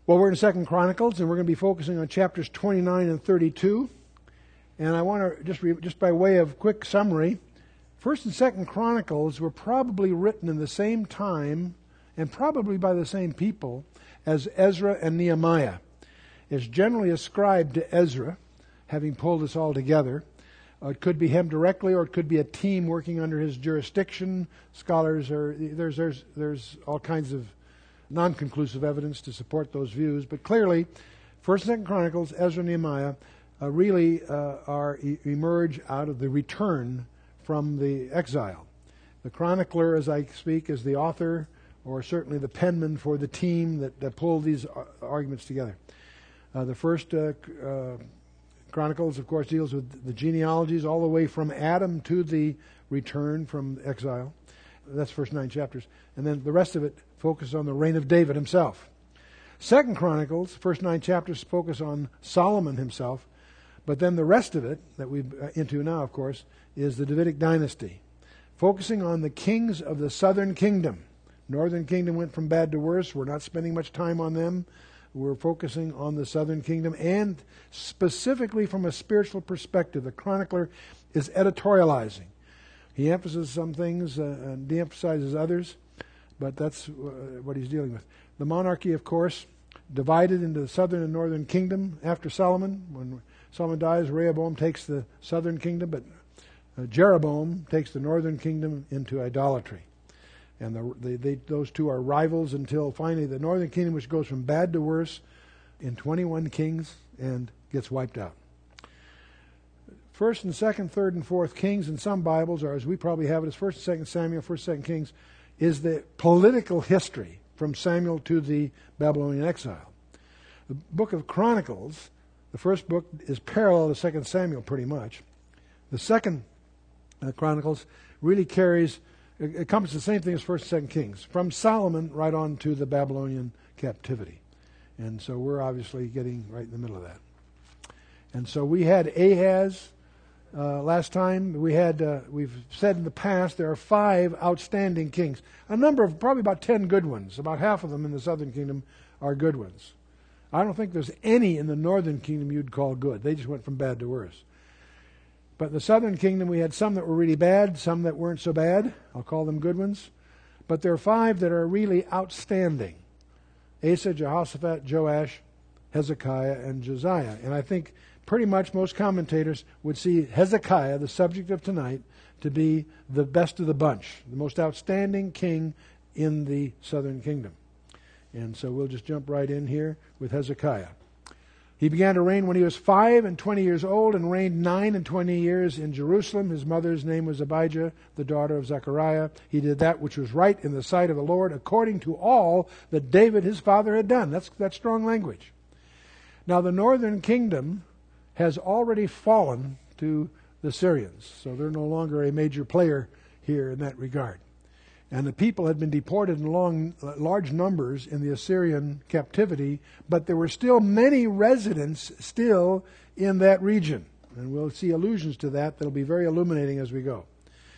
Well, we're in 2 Chronicles, and we're going to be focusing on chapters 29 and 32. And I want to, just by way of quick summary, 1st and 2nd Chronicles were probably written in the same time and probably by the same people as Ezra and Nehemiah. It's generally ascribed to Ezra, having pulled this all together. It could be him directly, or it could be a team working under his jurisdiction. Scholars there's all kinds of non-conclusive evidence to support those views, but clearly, 1st and 2nd Chronicles, Ezra and Nehemiah really emerge out of the return from the exile. The chronicler, as I speak, is the author, or certainly the penman for the team that pulled these arguments together. The first Chronicles, of course, deals with the genealogies all the way from Adam to the return from exile. That's the first 9 chapters. And then the rest of it focuses on the reign of David himself. 2nd Chronicles, first 9 chapters focus on Solomon himself. But then the rest of it, that we're into now, of course, is the Davidic dynasty, focusing on the kings of the southern kingdom. Northern kingdom went from bad to worse. We're not spending much time on them. We're focusing on the southern kingdom, and specifically from a spiritual perspective. The chronicler is editorializing. He emphasizes some things and de-emphasizes others, but that's what he's dealing with. The monarchy, of course, divided into the southern and northern kingdom after Solomon. When Solomon dies, Rehoboam takes the southern kingdom, but Jeroboam takes the northern kingdom into idolatry. And those two are rivals until finally the northern kingdom, which goes from bad to worse in 21 kings and gets wiped out. 1st and 2nd, 3rd and 4th Kings in some Bibles, or as we probably have it as 1st and 2nd Samuel, 1st and 2nd Kings, is the political history from Samuel to the Babylonian exile. The book of Chronicles, the first book, is parallel to 2nd Samuel pretty much. The 2nd Chronicles really encompasses the same thing as 1st and 2nd Kings, from Solomon right on to the Babylonian captivity. And so we're obviously getting right in the middle of that. And so we had Ahaz last time. We've said in the past there are 5 outstanding kings. A number of, probably about 10 good ones. About half of them in the southern kingdom are good ones. I don't think there's any in the northern kingdom you'd call good. They just went from bad to worse. But in the southern kingdom, we had some that were really bad, some that weren't so bad. I'll call them good ones. But there are 5 that are really outstanding. Asa, Jehoshaphat, Joash, Hezekiah, and Josiah. And I think pretty much most commentators would see Hezekiah, the subject of tonight, to be the best of the bunch, the most outstanding king in the southern kingdom. And so we'll just jump right in here with Hezekiah. He began to reign when he was 5 and 20 years old, and reigned 9 and 20 years in Jerusalem. His mother's name was Abijah, the daughter of Zechariah. He did that which was right in the sight of the Lord, according to all that David his father had done. That's strong language. Now the northern kingdom has already fallen to the Syrians, so they're no longer a major player here in that regard. And the people had been deported in large numbers in the Assyrian captivity, but there were still many residents still in that region. And we'll see allusions to that that'll be very illuminating as we go.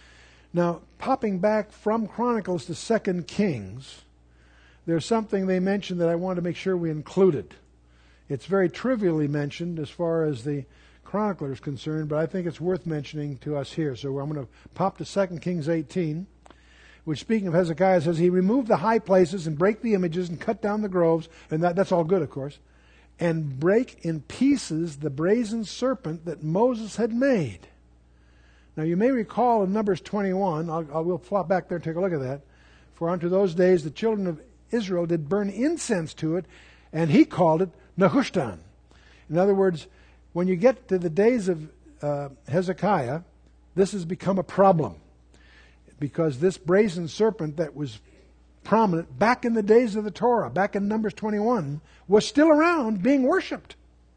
Now, popping back from Chronicles to 2 Kings, there's something they mentioned that I want to make sure we included. It's very trivially mentioned as far as the chronicler is concerned, but I think it's worth mentioning to us here. So I'm going to pop to 2 Kings 18. Which, speaking of Hezekiah, says he removed the high places and brake the images and cut down the groves, and that's all good, of course, and break in pieces the brazen serpent that Moses had made. Now you may recall in Numbers 21, we'll flop back there and take a look at that, for unto those days the children of Israel did burn incense to it, and he called it Nehushtan. In other words, when you get to the days of Hezekiah, this has become a problem. Because this brazen serpent that was prominent back in the days of the Torah, back in Numbers 21, was still around being worshipped.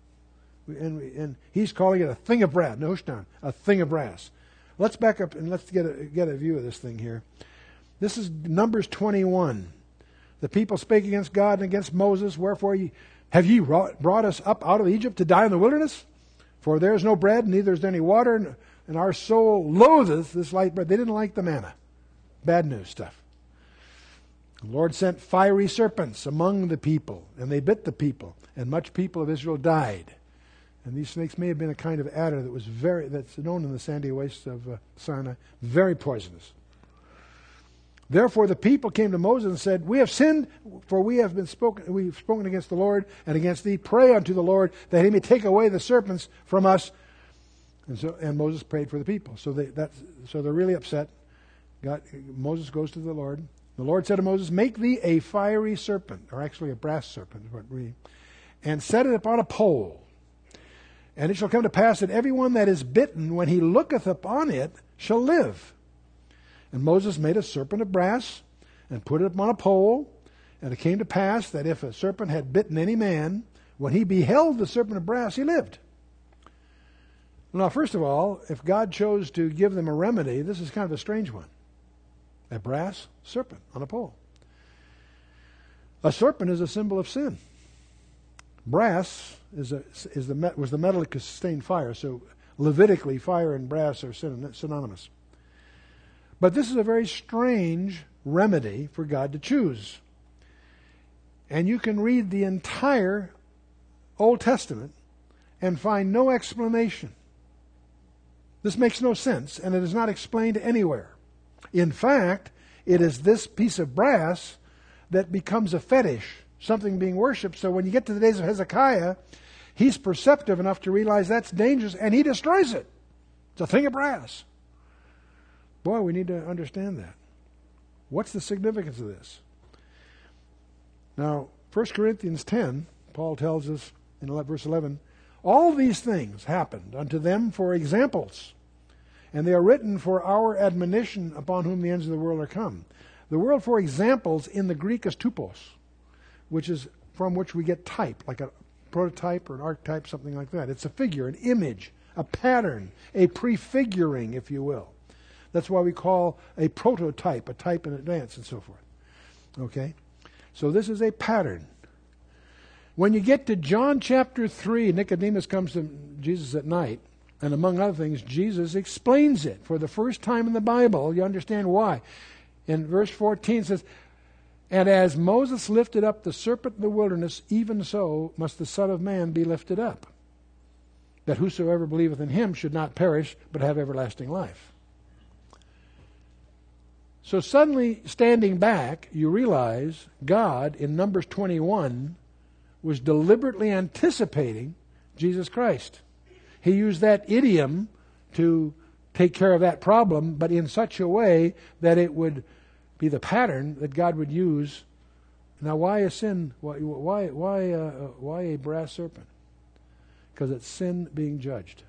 And he's calling it a thing of brass, Nehushtan, a thing of brass. Let's back up and let's get a view of this thing here. This is Numbers 21. The people spake against God and against Moses, wherefore have ye brought us up out of Egypt to die in the wilderness? For there is no bread, neither is there any water, and our soul loatheth this light bread. They didn't like the manna. Bad news stuff. The Lord sent fiery serpents among the people, and they bit the people, and much people of Israel died. And these snakes may have been a kind of adder that's known in the sandy wastes of Sinai, very poisonous. Therefore the people came to Moses and said, "We have sinned, for we've spoken against the Lord and against thee. Pray unto the Lord that he may take away the serpents from us." And Moses prayed for the people. So they're really upset. Moses goes to the Lord. The Lord said to Moses, "Make thee a fiery serpent," or actually a brass serpent, "and set it upon a pole. And it shall come to pass that everyone that is bitten, when he looketh upon it, shall live." And Moses made a serpent of brass and put it upon a pole. And it came to pass that if a serpent had bitten any man, when he beheld the serpent of brass, he lived. Now, first of all, if God chose to give them a remedy, this is kind of a strange one. A brass serpent on a pole. A serpent is a symbol of sin. Brass was the metal that could sustain fire. So Levitically, fire and brass are synonymous. But this is a very strange remedy for God to choose. And you can read the entire Old Testament and find no explanation. This makes no sense, and it is not explained anywhere. In fact, it is this piece of brass that becomes a fetish, something being worshipped. So when you get to the days of Hezekiah, he's perceptive enough to realize that's dangerous, and he destroys it. It's a thing of brass. Boy, we need to understand that. What's the significance of this? Now, 1 Corinthians 10, Paul tells us in verse 11, "All these things happened unto them for examples, and they are written for our admonition, upon whom the ends of the world are come." The word for examples in the Greek is tupos, which is from which we get type, like a prototype or an archetype, something like that. It's a figure, an image, a pattern, a prefiguring, if you will. That's why we call a prototype, a type in advance, and so forth. Okay? So this is a pattern. When you get to John chapter 3, Nicodemus comes to Jesus at night, and among other things, Jesus explains it. For the first time in the Bible, you understand why. In verse 14 it says, "And as Moses lifted up the serpent in the wilderness, even so must the Son of Man be lifted up, that whosoever believeth in him should not perish, but have everlasting life." So suddenly, standing back, you realize God, in Numbers 21, was deliberately anticipating Jesus Christ. He used that idiom to take care of that problem, but in such a way that it would be the pattern that God would use. Now, why a sin? Why a brass serpent? Because it's sin being judged.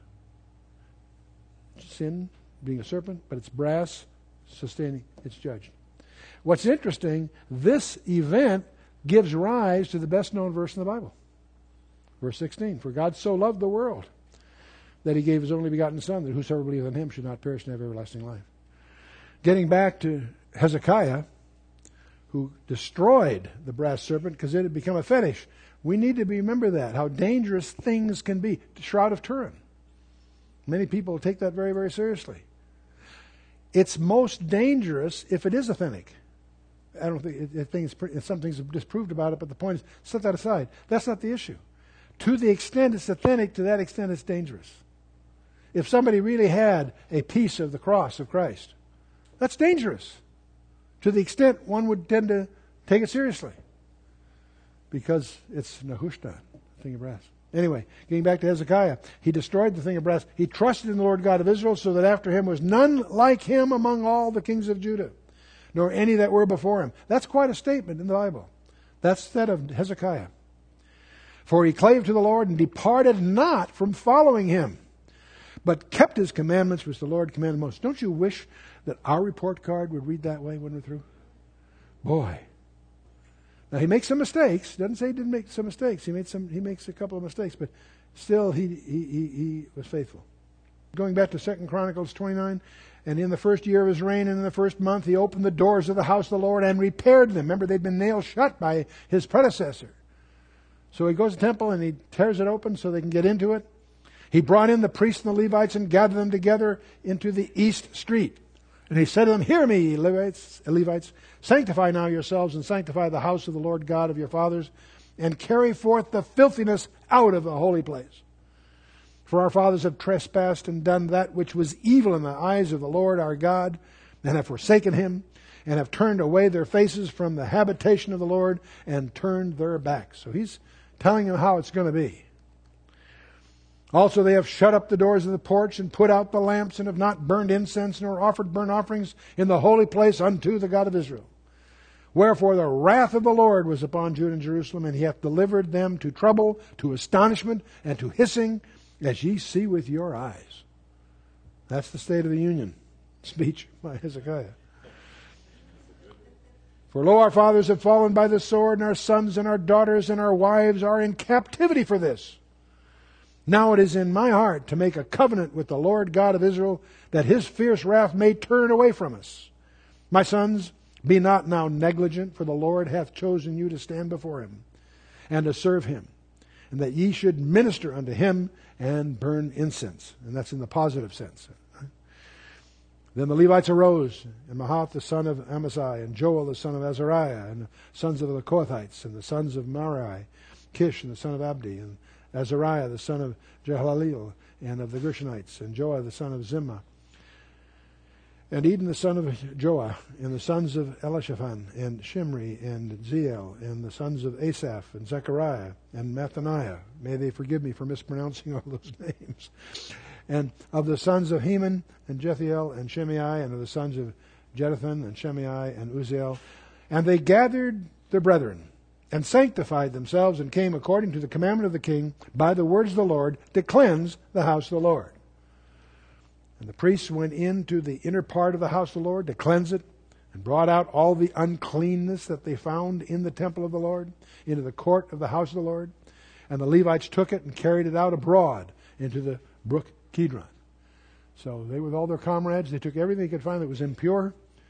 Sin being a serpent, but it's brass sustaining, it's judged. What's interesting, this event gives rise to the best known verse in the Bible. Verse 16, "For God so loved the world that he gave his only begotten Son, that whosoever believeth in him should not perish and have everlasting life." Getting back to Hezekiah, who destroyed the brass serpent because it had become a fetish. We need to remember that, how dangerous things can be. The Shroud of Turin. Many people take that very, very seriously. It's most dangerous if it is authentic. I don't think some things are disproved about it, but the point is, set that aside. That's not the issue. To the extent it's authentic, to that extent it's dangerous. If somebody really had a piece of the cross of Christ, that's dangerous. To the extent one would tend to take it seriously. Because it's Nehushtan, a thing of brass. Anyway, getting back to Hezekiah, he destroyed the thing of brass. He trusted in the Lord God of Israel, so that after him was none like him among all the kings of Judah, nor any that were before him. That's quite a statement in the Bible. That's said of Hezekiah. "For he clave to the Lord and departed not from following him, but kept his commandments which the Lord commanded Moses." Don't you wish that our report card would read that way when we're through? Boy. Now he makes some mistakes. Doesn't say he didn't make some mistakes. He makes a couple of mistakes, but still he was faithful. Going back to 2 Chronicles 29, "And in the first year of his reign and in the first month he opened the doors of the house of the Lord and repaired them." Remember, they'd been nailed shut by his predecessor. So he goes to the temple and he tears it open so they can get into it. He brought in the priests and the Levites and gathered them together into the east street. And he said to them, Hear me, ye Levites, sanctify now yourselves, and sanctify the house of the Lord God of your fathers, and carry forth the filthiness out of the holy place. For our fathers have trespassed and done that which was evil in the eyes of the Lord our God, and have forsaken him, and have turned away their faces from the habitation of the Lord, and turned their backs. So he's telling them how it's going to be. Also they have shut up the doors of the porch, and put out the lamps, and have not burned incense, nor offered burnt offerings in the holy place unto the God of Israel. Wherefore the wrath of the Lord was upon Judah and Jerusalem, and he hath delivered them to trouble, to astonishment, and to hissing, as ye see with your eyes. That's the State of the Union speech by Hezekiah. For lo, our fathers have fallen by the sword, and our sons and our daughters and our wives are in captivity for this. Now it is in my heart to make a covenant with the Lord God of Israel, that his fierce wrath may turn away from us. My sons, be not now negligent, for the Lord hath chosen you to stand before him, and to serve him, and that ye should minister unto him, and burn incense. And that's in the positive sense. Then the Levites arose, and Mahath the son of Amasai, and Joel the son of Azariah, and the sons of the Kohathites, and the sons of Merari, Kish and the son of Abdi, and Azariah the son of Jehalelel, and of the Gershonites, and Joah the son of Zimmah, and Eden the son of Joah, and the sons of Elishaphan, and Shimri, and Zeel, and the sons of Asaph, and Zechariah, and Mathaniah. May they forgive me for mispronouncing all those names. And of the sons of Heman, and Jethiel, and Shimei, and of the sons of Jeduthun, and Shimei, and Uzziel. And they gathered their brethren, and sanctified themselves, and came according to the commandment of the king, by the words of the Lord, to cleanse the house of the Lord. And the priests went into the inner part of the house of the Lord to cleanse it, and brought out all the uncleanness that they found in the temple of the Lord, into the court of the house of the Lord. And the Levites took it and carried it out abroad into the brook Kidron. So they, with all their comrades, they took everything they could find that was impure.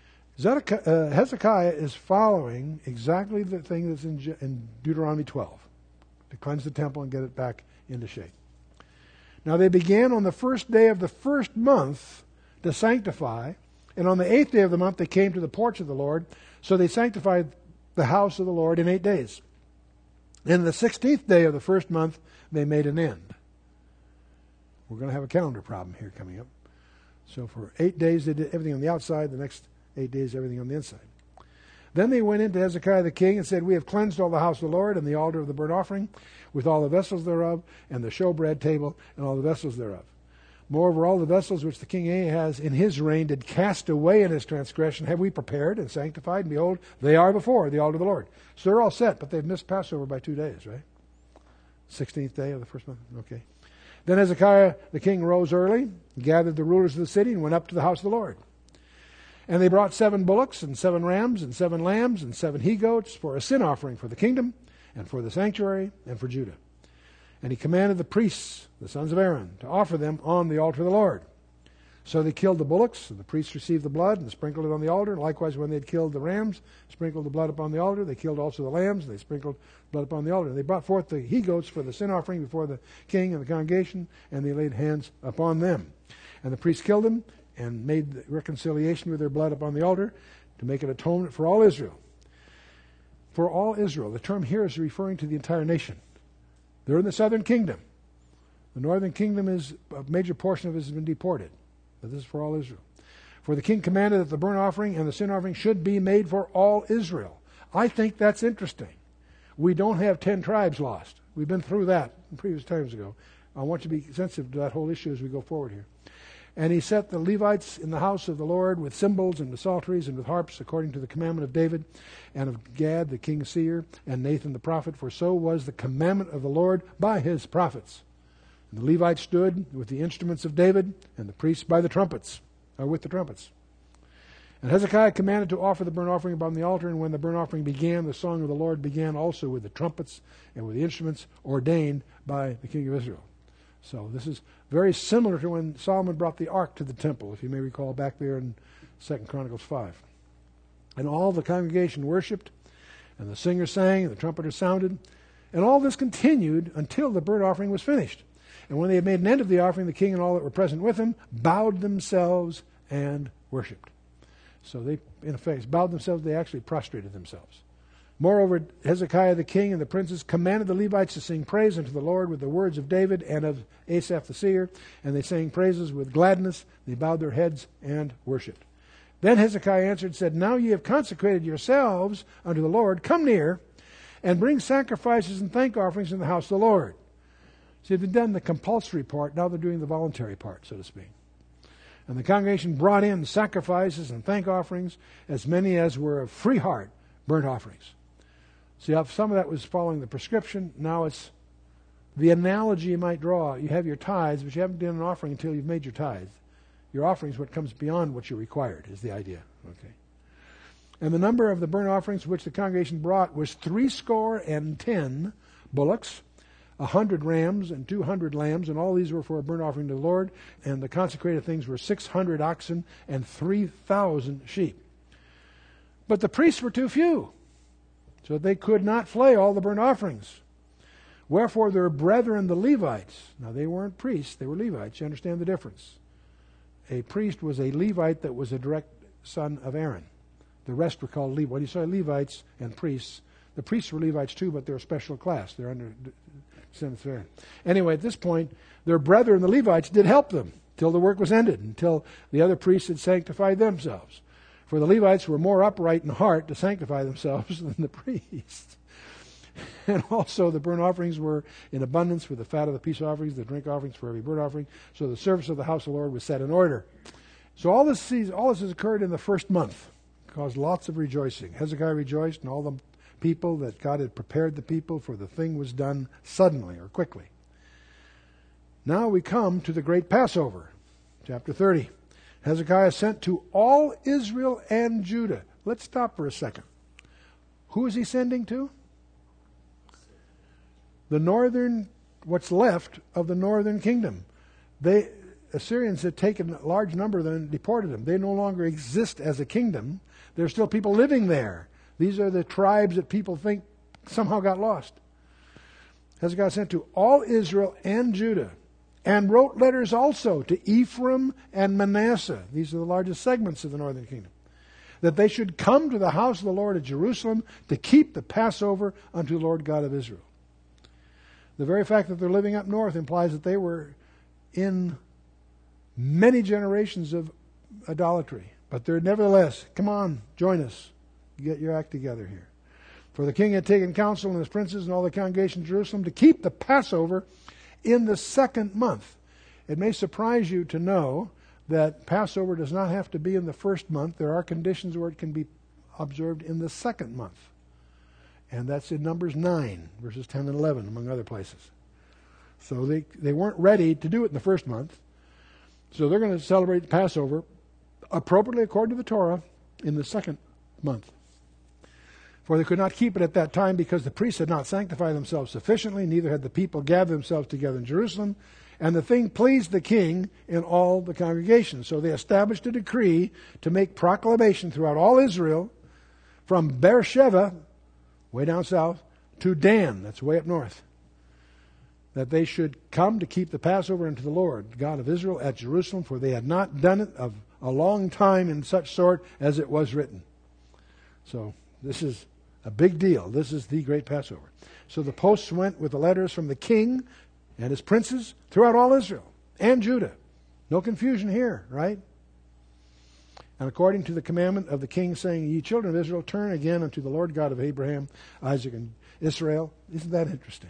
Hezekiah is following exactly the thing that's in Deuteronomy 12, to cleanse the temple and get it back into shape. Now they began on the first day of the first month to sanctify, and on the 8th day of the month they came to the porch of the Lord. So they sanctified the house of the Lord in 8 days. And the 16th day of the first month they made an end. We're going to have a calendar problem here coming up. So for 8 days they did everything on the outside, the next 8 days everything on the inside. Then they went into Hezekiah the king and said, We have cleansed all the house of the Lord, and the altar of the burnt offering, with all the vessels thereof, and the showbread table, and all the vessels thereof. Moreover, all the vessels which the king Ahaz in his reign did cast away in his transgression have we prepared and sanctified, and behold, they are before the altar of the Lord. So they're all set, but they've missed Passover by 2 days, right? 16th day of the first month? Okay. Then Hezekiah the king rose early, gathered the rulers of the city, and went up to the house of the Lord. And they brought 7 bullocks, and 7 rams, and 7 lambs, and 7 he-goats for a sin offering for the kingdom, and for the sanctuary, and for Judah. And he commanded the priests, the sons of Aaron, to offer them on the altar of the Lord. So they killed the bullocks, and the priests received the blood, and sprinkled it on the altar. And likewise, when they had killed the rams, sprinkled the blood upon the altar. They killed also the lambs, and they sprinkled blood upon the altar. And they brought forth the he-goats for the sin offering before the king and the congregation, and they laid hands upon them. And the priests killed them, and made reconciliation with their blood upon the altar, to make an atonement for all Israel. For all Israel. The term here is referring to the entire nation. They're in the southern kingdom. The northern kingdom is, a major portion of it has been deported. But this is for all Israel. For the king commanded that the burnt offering and the sin offering should be made for all Israel. I think that's interesting. We don't have 10 tribes lost. We've been through that in previous times ago. I want you to be sensitive to that whole issue as we go forward here. And he set the Levites in the house of the Lord with cymbals and with psalteries and with harps, according to the commandment of David and of Gad the king's seer and Nathan the prophet, for so was the commandment of the Lord by his prophets. And the Levites stood with the instruments of David, and the priests by the trumpets, or with the trumpets. And Hezekiah commanded to offer the burnt offering upon the altar, and when the burnt offering began, the song of the Lord began also with the trumpets and with the instruments ordained by the king of Israel. So this is very similar to when Solomon brought the ark to the temple, if you may recall back there in 2 Chronicles 5. And all the congregation worshipped, and the singers sang, and the trumpeters sounded. And all this continued until the burnt offering was finished. And when they had made an end of the offering, the king and all that were present with him bowed themselves and worshipped. So they, in effect, bowed themselves. They actually prostrated themselves. Moreover, Hezekiah the king and the princes commanded the Levites to sing praise unto the Lord with the words of David and of Asaph the seer, and they sang praises with gladness. They bowed their heads and worshipped. Then Hezekiah answered and said, Now ye have consecrated yourselves unto the Lord. Come near, and bring sacrifices and thank offerings in the house of the Lord. See, they've done the compulsory part. Now they're doing the voluntary part, so to speak. And the congregation brought in sacrifices and thank offerings, as many as were of free heart, burnt offerings. See, some of that was following the prescription. Now it's the analogy you might draw. You have your tithes, but you haven't done an offering until you've made your tithes. Your offering is what comes beyond what you're required, is the idea. Okay. And the number of the burnt offerings which the congregation brought was 70 bullocks, 100 rams, and 200 lambs, and all these were for a burnt offering to the Lord. And the consecrated things were 600 oxen and 3,000 sheep. But the priests were too few, so they could not flay all the burnt offerings. Wherefore their brethren the Levites, now they weren't priests, they were Levites. You understand the difference? A priest was a Levite that was a direct son of Aaron. The rest were called Levites. When you say Levites and priests, the priests were Levites too, but they're a special class. They're under descendants of Aaron. Anyway, at this point, their brethren the Levites did help them till the work was ended, until the other priests had sanctified themselves. For the Levites were more upright in heart to sanctify themselves than the priests. And also the burnt offerings were in abundance with the fat of the peace offerings, the drink offerings for every burnt offering. So the service of the house of the Lord was set in order. So all this has occurred in the first month. Caused lots of rejoicing. Hezekiah rejoiced, and all the people that God had prepared the people, for the thing was done suddenly or quickly. Now we come to the great Passover. Chapter 30. Hezekiah sent to all Israel and Judah. Let's stop for a second. Who is he sending to? The northern, what's left of the northern kingdom. Assyrians had taken a large number of them and deported them. They no longer exist as a kingdom. There are still people living there. These are the tribes that people think somehow got lost. Hezekiah sent to all Israel and Judah, and wrote letters also to Ephraim and Manasseh. These are the largest segments of the northern kingdom. That they should come to the house of the Lord at Jerusalem to keep the Passover unto the Lord God of Israel. The very fact that they're living up north implies that they were in many generations of idolatry. But they're nevertheless, come on, join us. Get your act together here. For the king had taken counsel and his princes and all the congregation of Jerusalem to keep the Passover in the second month. It may surprise you to know that Passover does not have to be in the first month. There are conditions where it can be observed in the second month. And that's in Numbers 9, verses 10 and 11, among other places. So they weren't ready to do it in the first month. So they're going to celebrate the Passover appropriately according to the Torah in the second month. For they could not keep it at that time because the priests had not sanctified themselves sufficiently, neither had the people gathered themselves together in Jerusalem. And the thing pleased the king in all the congregation. So they established a decree to make proclamation throughout all Israel, from Beersheba, way down south, to Dan, that's way up north, that they should come to keep the Passover unto the Lord, God of Israel, at Jerusalem, for they had not done it of a long time in such sort as it was written. So this is a big deal. This is the great Passover. So the posts went with the letters from the king and his princes throughout all Israel and Judah. No confusion here, right? And according to the commandment of the king, saying, Ye children of Israel, turn again unto the Lord God of Abraham, Isaac, and Israel. Isn't that interesting?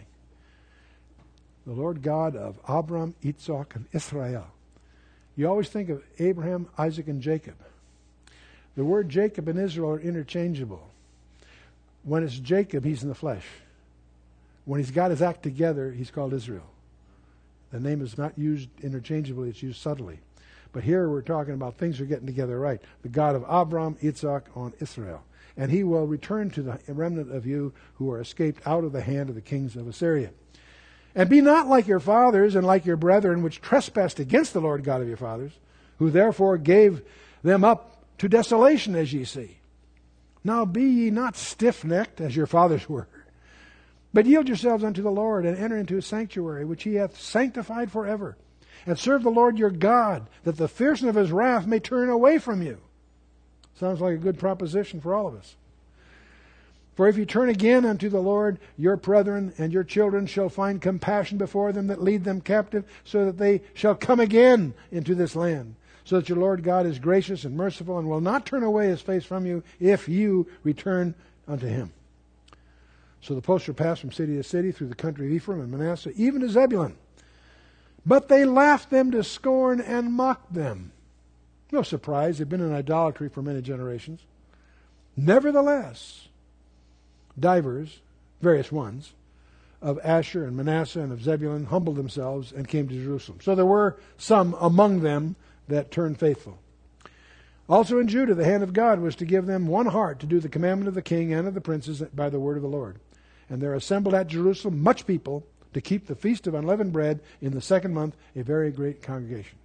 The Lord God of Abram, Isaac, and Israel. You always think of Abraham, Isaac, and Jacob. The word Jacob and Israel are interchangeable. When it's Jacob, he's in the flesh. When he's got his act together, he's called Israel. The name is not used interchangeably, it's used subtly. But here we're talking about things are getting together right. The God of Abram, Isaac, and Israel. And he will return to the remnant of you who are escaped out of the hand of the kings of Assyria. And be not like your fathers and like your brethren, which trespassed against the Lord God of your fathers, who therefore gave them up to desolation, as ye see. Now be ye not stiff-necked, as your fathers were, but yield yourselves unto the Lord, and enter into his sanctuary, which he hath sanctified forever. And serve the Lord your God, that the fierceness of his wrath may turn away from you. Sounds like a good proposition for all of us. For if you turn again unto the Lord, your brethren and your children shall find compassion before them that lead them captive, so that they shall come again into this land, so that your Lord God is gracious and merciful, and will not turn away his face from you, if you return unto him. So the posts were passed from city to city through the country of Ephraim and Manasseh, even to Zebulun. But they laughed them to scorn and mocked them. No surprise, they've been in idolatry for many generations. Nevertheless, divers, various ones, of Asher and Manasseh and of Zebulun humbled themselves and came to Jerusalem. So there were some among them that turned faithful. Also in Judah, the hand of God was to give them one heart to do the commandment of the king and of the princes by the word of the Lord. And there assembled at Jerusalem much people to keep the feast of unleavened bread in the second month, a very great congregation.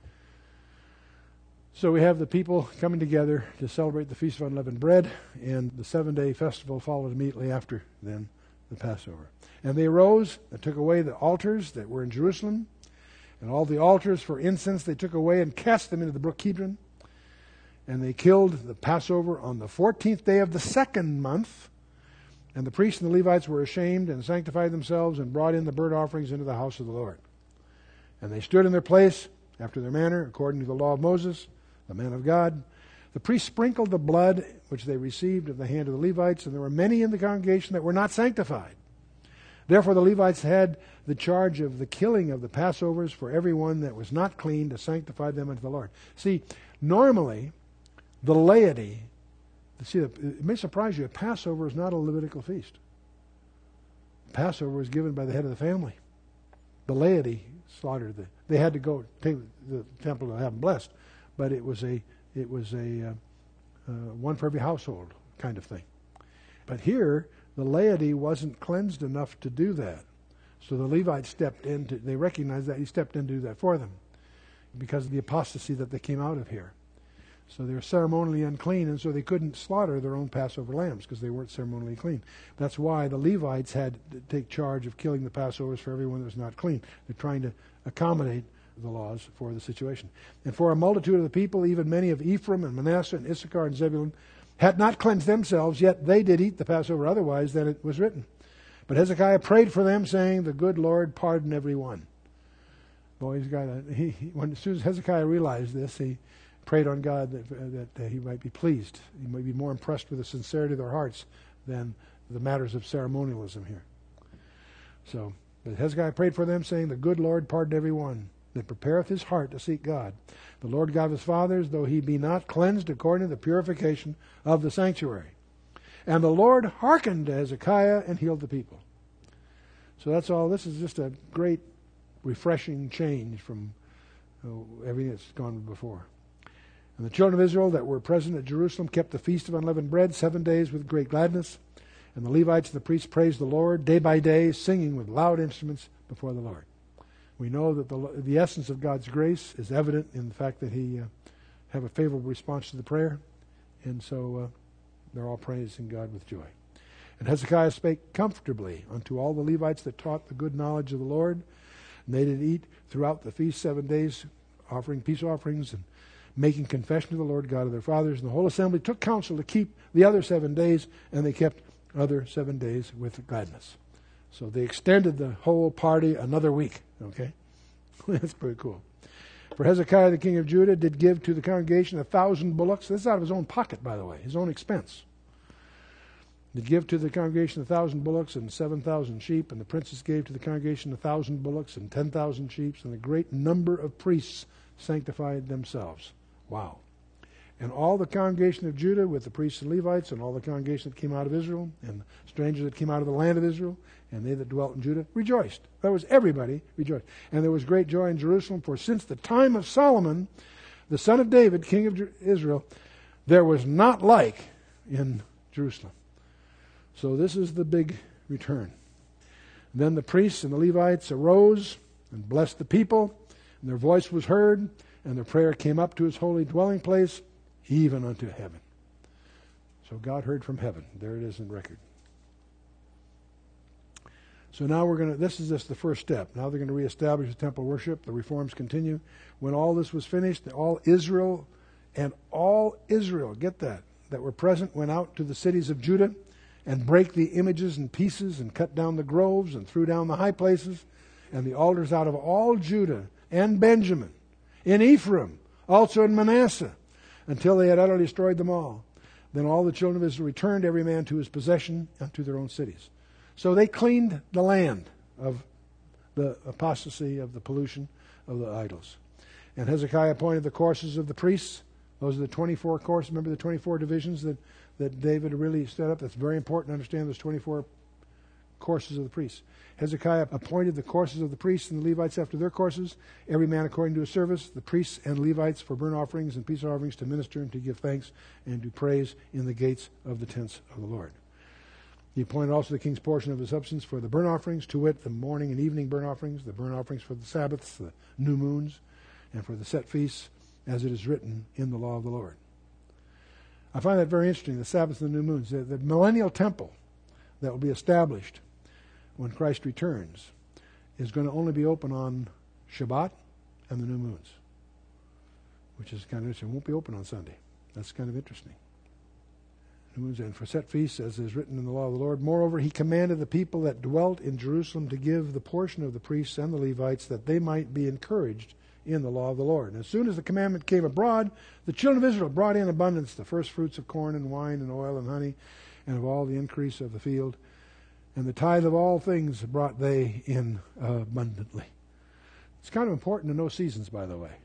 So we have the people coming together to celebrate the Feast of Unleavened Bread, and the 7-day festival followed immediately after then the Passover. And they arose and took away the altars that were in Jerusalem, and all the altars for incense they took away and cast them into the brook Kidron. And they killed the Passover on the 14th day of the second month. And the priests and the Levites were ashamed and sanctified themselves and brought in the burnt offerings into the house of the Lord. And they stood in their place after their manner, according to the law of Moses, the man of God. The priests sprinkled the blood which they received at the hand of the Levites, and there were many in the congregation that were not sanctified. Therefore the Levites had the charge of the killing of the Passovers for everyone that was not clean, to sanctify them unto the Lord. See, normally the laity, it may surprise you, a Passover is not a Levitical feast. Passover was given by the head of the family. The laity slaughtered they had to go take the temple to have them blessed, but it was a one for every household kind of thing. But here, the laity wasn't cleansed enough to do that. So the Levites stepped in, they recognized that, he stepped in to do that for them because of the apostasy that they came out of here. So they were ceremonially unclean, and so they couldn't slaughter their own Passover lambs because they weren't ceremonially clean. That's why the Levites had to take charge of killing the Passovers for everyone that was not clean. They're trying to accommodate the laws for the situation. And for a multitude of the people, even many of Ephraim and Manasseh and Issachar and Zebulun, had not cleansed themselves, yet they did eat the Passover otherwise than it was written. But Hezekiah prayed for them, saying, "The good Lord pardon every one." Boy, as soon as Hezekiah realized this, he prayed on God that he might be pleased. He might be more impressed with the sincerity of their hearts than the matters of ceremonialism here. So, but Hezekiah prayed for them, saying, "The good Lord pardon every one that prepareth his heart to seek God. The Lord God of his fathers, though he be not cleansed according to the purification of the sanctuary." And the Lord hearkened to Hezekiah and healed the people. So that's all. This is just a great, refreshing change from everything that's gone before. And the children of Israel that were present at Jerusalem kept the feast of unleavened bread 7 days with great gladness. And the Levites and the priests praised the Lord day by day, singing with loud instruments before the Lord. We know that the essence of God's grace is evident in the fact that he have a favorable response to the prayer. And so they're all praising God with joy. And Hezekiah spake comfortably unto all the Levites that taught the good knowledge of the Lord. And they did eat throughout the feast 7 days, offering peace offerings and making confession to the Lord God of their fathers. And the whole assembly took counsel to keep the other 7 days, and they kept other 7 days with gladness. So they extended the whole party another week. Okay? That's pretty cool. For Hezekiah the king of Judah did give to the congregation 1,000 bullocks. This is out of his own pocket, by the way, his own expense. Did give to the congregation 1,000 bullocks and 7,000 sheep, and the princes gave to the congregation 1,000 bullocks and 10,000 sheep, and a great number of priests sanctified themselves. Wow. And all the congregation of Judah with the priests and Levites, and all the congregation that came out of Israel, and the strangers that came out of the land of Israel, and they that dwelt in Judah, rejoiced. That was everybody rejoiced. And there was great joy in Jerusalem, for since the time of Solomon, the son of David, king of Israel, there was not like in Jerusalem. So this is the big return. And then the priests and the Levites arose and blessed the people, and their voice was heard, and their prayer came up to his holy dwelling place, even unto heaven. So God heard from heaven. There it is in record. So now this is just the first step. Now they're going to reestablish the temple worship. The reforms continue. When all this was finished, all Israel And all Israel, get that were present went out to the cities of Judah and brake the images in pieces and cut down the groves and threw down the high places and the altars out of all Judah and Benjamin, in Ephraim, also in Manasseh, until they had utterly destroyed them all. Then all the children of Israel returned, every man to his possession and to their own cities. So they cleaned the land of the apostasy, of the pollution of the idols. And Hezekiah appointed the courses of the priests. Those are the 24 courses. Remember the 24 divisions that David really set up? That's very important to understand those 24 courses of the priests. Hezekiah appointed the courses of the priests and the Levites after their courses, every man according to his service, the priests and Levites for burnt offerings and peace offerings, to minister and to give thanks and to praise in the gates of the tents of the Lord. He appointed also the king's portion of his substance for the burnt offerings, to wit, the morning and evening burnt offerings, the burnt offerings for the Sabbaths, the new moons, and for the set feasts, as it is written in the law of the Lord. I find that very interesting, the Sabbaths and the new moons. The millennial temple that will be established when Christ returns is going to only be open on Shabbat and the new moons, which is kind of interesting. It won't be open on Sunday. That's kind of interesting. New moons and for set feasts, as is written in the law of the Lord. Moreover, he commanded the people that dwelt in Jerusalem to give the portion of the priests and the Levites, that they might be encouraged in the law of the Lord. And as soon as the commandment came abroad, the children of Israel brought in abundance the first fruits of corn and wine and oil and honey, and of all the increase of the field. And the tithe of all things brought they in abundantly. It's kind of important to know seasons, by the way.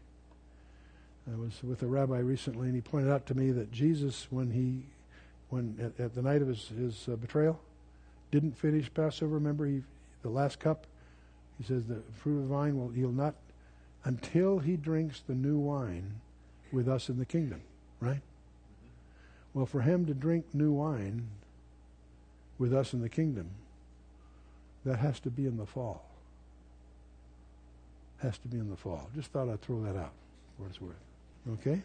I was with a rabbi recently, and he pointed out to me that Jesus, when at the night of his betrayal, didn't finish Passover. Remember, the last cup, he says the fruit of the vine he'll not, until he drinks the new wine with us in the kingdom, right? Well, for him to drink new wine with us in the kingdom, that has to be in the fall. Has to be in the fall. Just thought I'd throw that out for what it's worth. Okay?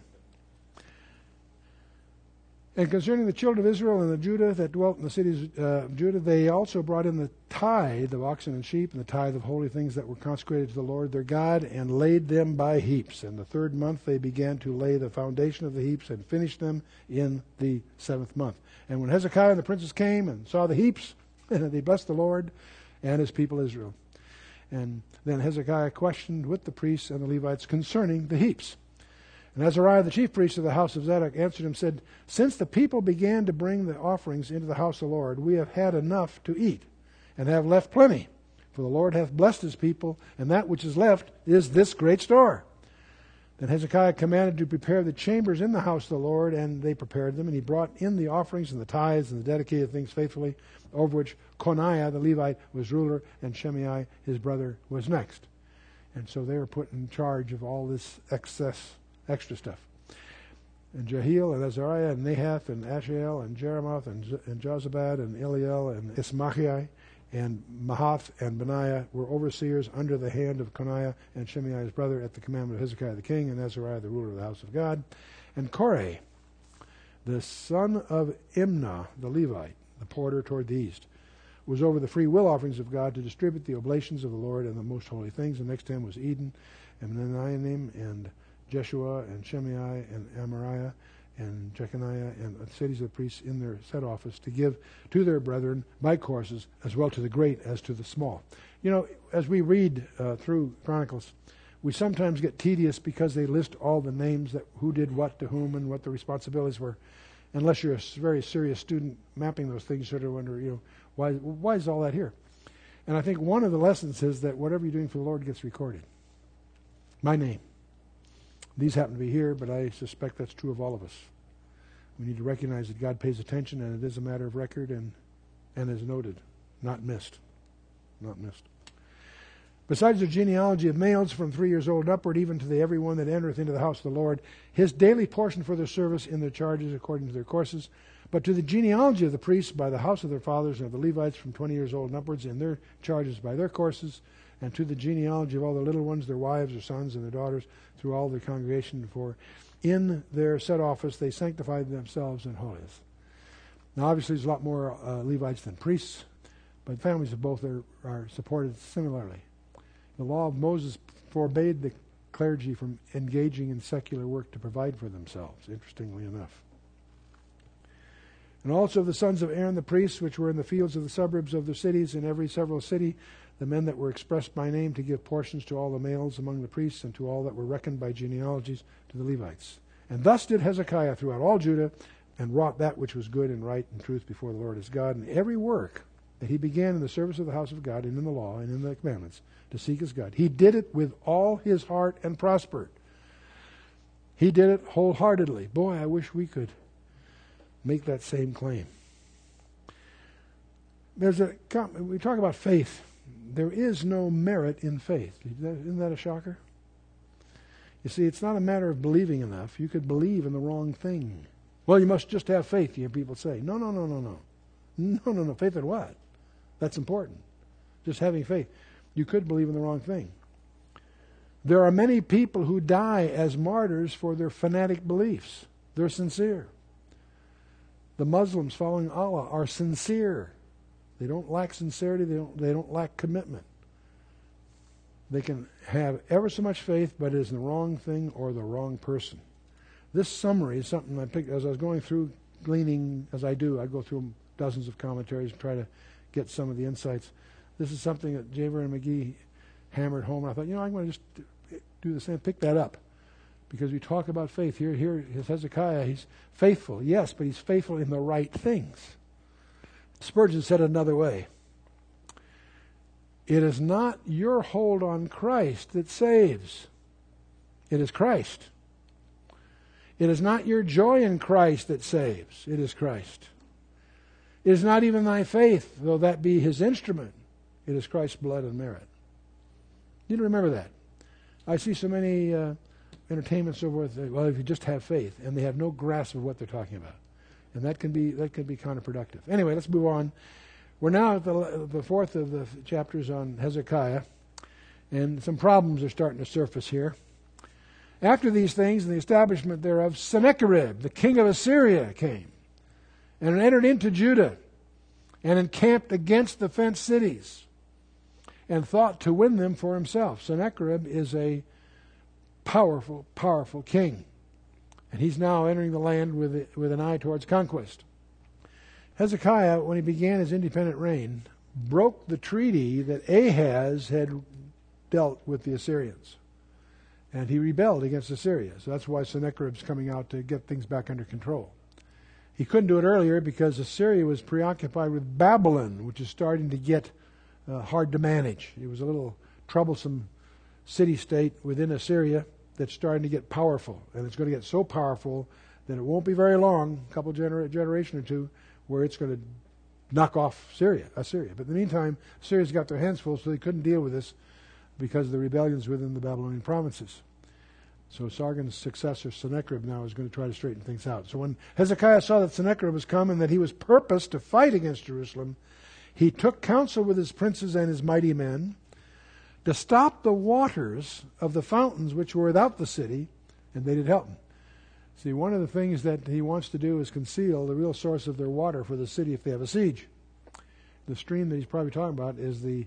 And concerning the children of Israel and the Judah that dwelt in the cities of Judah, they also brought in the tithe of oxen and sheep and the tithe of holy things that were consecrated to the Lord their God, and laid them by heaps. And the 3rd month they began to lay the foundation of the heaps and finished them in the 7th month. And when Hezekiah and the princes came and saw the heaps, they blessed the Lord and his people Israel. And then Hezekiah questioned with the priests and the Levites concerning the heaps. And Azariah, the chief priest of the house of Zadok, answered him, said, since the people began to bring the offerings into the house of the Lord, we have had enough to eat, and have left plenty. For the Lord hath blessed his people, and that which is left is this great store. Then Hezekiah commanded to prepare the chambers in the house of the Lord, and they prepared them, and he brought in the offerings and the tithes and the dedicated things faithfully, over which Coniah the Levite was ruler, and Shimei his brother was next. And so they were put in charge of all this extra stuff. And Jehiel and Azariah and Nahath and Ashael and Jeremoth and Jozabad and Eliel and Ismachiah and Mahath and Benaiah were overseers under the hand of Coniah and Shimei his brother at the commandment of Hezekiah the king, and Azariah the ruler of the house of God. And Korah, the son of Imnah the Levite, the porter toward the east, was over the free will offerings of God to distribute the oblations of the Lord and the most holy things. And next to him was Eden and Menanim and Jeshua and Shimei and Amariah and Jeconiah and the cities of the priests in their set office, to give to their brethren by courses, as well to the great as to the small. You know, as we read through Chronicles, we sometimes get tedious because they list all the names that who did what to whom and what the responsibilities were. Unless you're a very serious student mapping those things, you sort of wonder, why is all that here? And I think one of the lessons is that whatever you're doing for the Lord gets recorded. My name. These happen to be here, but I suspect that's true of all of us. We need to recognize that God pays attention, and it is a matter of record and is noted, not missed. Not missed. Besides the genealogy of males from 3 years old upward, even to every one that entereth into the house of the Lord, his daily portion for their service in their charges according to their courses. But to the genealogy of the priests by the house of their fathers, and of the Levites from 20 years old and upwards, in their charges by their courses, and to the genealogy of all the little ones, their wives, their sons, and their daughters, through all their congregation, for in their set office they sanctified themselves in holiness. Now obviously there's a lot more Levites than priests, but families of both are supported similarly. The law of Moses forbade the clergy from engaging in secular work to provide for themselves, interestingly enough. And also of the sons of Aaron the priests, which were in the fields of the suburbs of their cities, in every several city, the men that were expressed by name, to give portions to all the males among the priests, and to all that were reckoned by genealogies to the Levites. And thus did Hezekiah throughout all Judah, and wrought that which was good and right and truth before the Lord his God. And every work that he began in the service of the house of God, and in the law, and in the commandments, to seek his God, he did it with all his heart and prospered. He did it wholeheartedly. Boy, I wish we could make that same claim. We talk about faith. There is no merit in faith. Isn't that a shocker? You see, it's not a matter of believing enough. You could believe in the wrong thing. Well, you must just have faith, you hear people say. No. No. Faith in what? That's important. Just having faith. You could believe in the wrong thing. There are many people who die as martyrs for their fanatic beliefs. They're sincere. The Muslims following Allah are sincere. They don't lack sincerity. They don't lack commitment. They can have ever so much faith, but it is the wrong thing or the wrong person. This summary is something I picked as I was going through, gleaning as I do. I go through dozens of commentaries and try to get some of the insights. This is something that J. Vernon McGee hammered home. And I thought, I'm going to just do the same, pick that up. Because we talk about faith. Here Hezekiah, he's faithful, yes, but he's faithful in the right things. Spurgeon said it another way. It is not your hold on Christ that saves. It is Christ. It is not your joy in Christ that saves. It is Christ. It is not even thy faith, though that be his instrument. It is Christ's blood and merit. You need to remember that. I see so many entertainment so forth. Well, if you just have faith, and they have no grasp of what they're talking about, and that can be counterproductive. Anyway, let's move on. We're now at the fourth of the chapters on Hezekiah, and some problems are starting to surface here. After these things and the establishment thereof, Sennacherib, the king of Assyria, came and entered into Judah and encamped against the fenced cities and thought to win them for himself. Sennacherib is a powerful, powerful king, and he's now entering the land with an eye towards conquest. Hezekiah, when he began his independent reign, broke the treaty that Ahaz had dealt with the Assyrians. And he rebelled against Assyria. So that's why Sennacherib's coming out to get things back under control. He couldn't do it earlier because Assyria was preoccupied with Babylon, which is starting to get hard to manage. It was a little troublesome city-state within Assyria that's starting to get powerful. And it's going to get so powerful that it won't be very long, a couple generation or two, where it's going to knock off Assyria. But in the meantime, Assyria's got their hands full, so they couldn't deal with this because of the rebellions within the Babylonian provinces. So Sargon's successor, Sennacherib, now is going to try to straighten things out. So when Hezekiah saw that Sennacherib was come and that he was purposed to fight against Jerusalem, he took counsel with his princes and his mighty men to stop the waters of the fountains which were without the city, and they did help him. See, one of the things that he wants to do is conceal the real source of their water for the city if they have a siege. The stream that he's probably talking about is the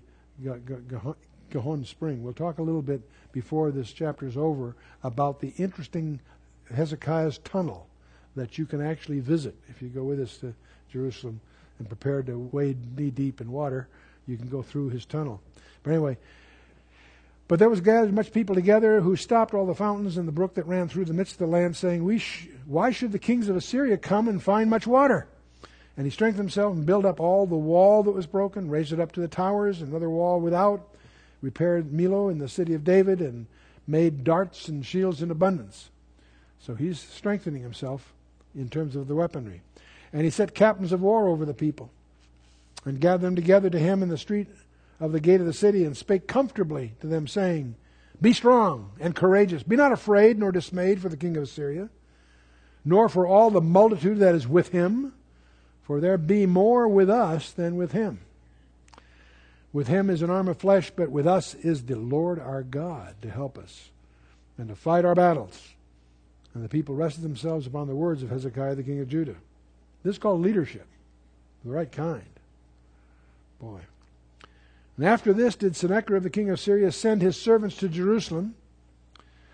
Gihon Spring. We'll talk a little bit before this chapter is over about the interesting Hezekiah's tunnel that you can actually visit. If you go with us to Jerusalem and prepare to wade knee deep in water, you can go through his tunnel. But anyway, but there was gathered much people together who stopped all the fountains and the brook that ran through the midst of the land, saying, why should the kings of Assyria come and find much water? And he strengthened himself and built up all the wall that was broken, raised it up to the towers, another wall without, repaired Millo in the city of David, and made darts and shields in abundance. So he's strengthening himself in terms of the weaponry. And he set captains of war over the people, and gathered them together to him in the street of the gate of the city, and spake comfortably to them, saying, Be strong and courageous. Be not afraid nor dismayed for the king of Assyria, nor for all the multitude that is with him, for there be more with us than with him. With him is an arm of flesh, but with us is the Lord our God to help us and to fight our battles. And the people rested themselves upon the words of Hezekiah the king of Judah. This is called leadership, the right kind. Boy. And after this did Sennacherib the king of Syria send his servants to Jerusalem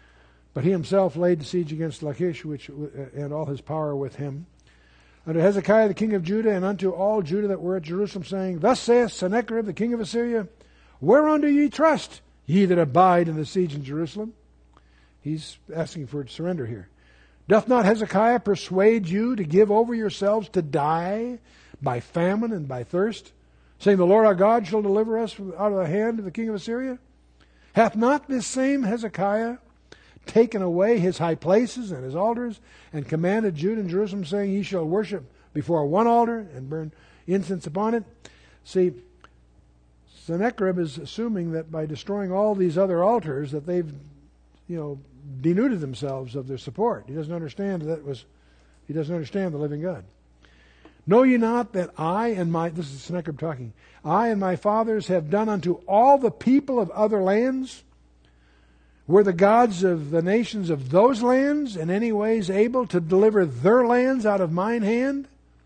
But he himself laid the siege against Lachish, and all his power with him. Unto Hezekiah the king of Judah, and unto all Judah that were at Jerusalem, saying, Thus saith Sennacherib the king of Assyria, Whereon do ye trust, ye that abide in the siege in Jerusalem? He's asking for surrender here. Doth not Hezekiah persuade you to give over yourselves to die by famine and by thirst, saying, The Lord our God shall deliver us out of the hand of the king of Assyria? Hath not this same Hezekiah taken away his high places and his altars, and commanded Judah and Jerusalem, saying, Ye shall worship before one altar and burn incense upon it? See, Sennacherib is assuming that by destroying all these other altars that they've, denuded themselves of their support. He doesn't understand he doesn't understand the living God. Know ye not that this is Sennacherib talking, I and my fathers have done unto all the people of other lands? Were the gods of the nations of those lands in any ways able to deliver their lands out of mine hand?